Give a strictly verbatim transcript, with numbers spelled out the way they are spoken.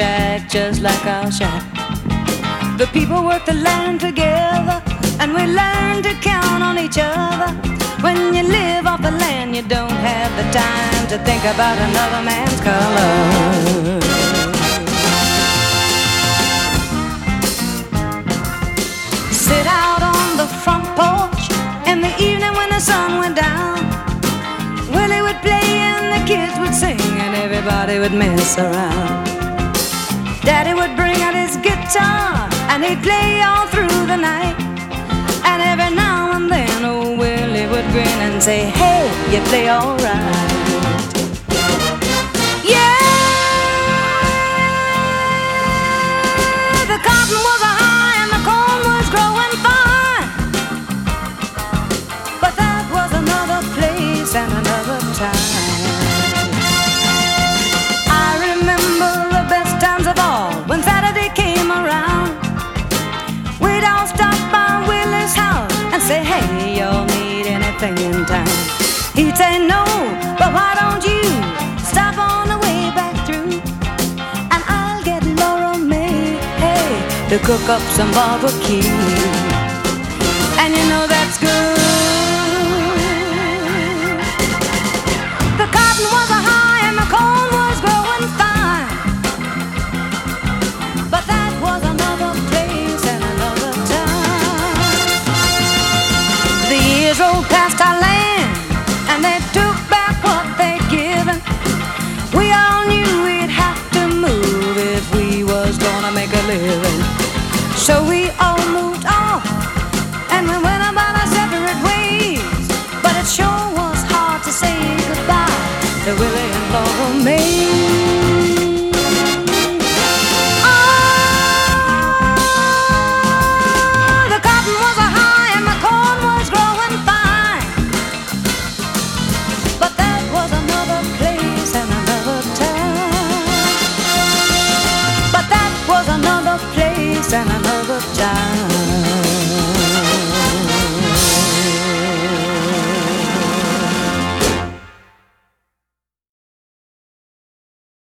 shack just like our shack. The people work the land together, and we learn to count on each other. When you live off the land, you don't have the time to think about another man's color. Sit out on the front porch in the evening when the sun went down. Willie would play and the kids would sing, and everybody would mess around. Daddy would bring out his guitar, and he'd play all through the night. And every now and then old Willie would grin and say, hey, you play all right. Yeah, the cotton was high and the corn was growing fine. But that was another place and another time. I remember the best times of all when Saturday came around. We'd all stop by Willie's house and say, hey, y'all need anything in town? He'd say, no, but why don't you stop on the way back through, and I'll get Laura May, hey, to cook up some barbecue. And you know that's good. The cotton was a high and the corn was growing fine. But that was another place and another time. The years rolled past our land, and they took back what they'd given. We all knew we'd have to move if we was gonna make a living. So we all moved off, and we went about our separate ways. But it sure was hard to say goodbye to Willie and Laura May. Oh, the cotton was a high and the corn was growing fine. But that was another place and another time. But that was another place and another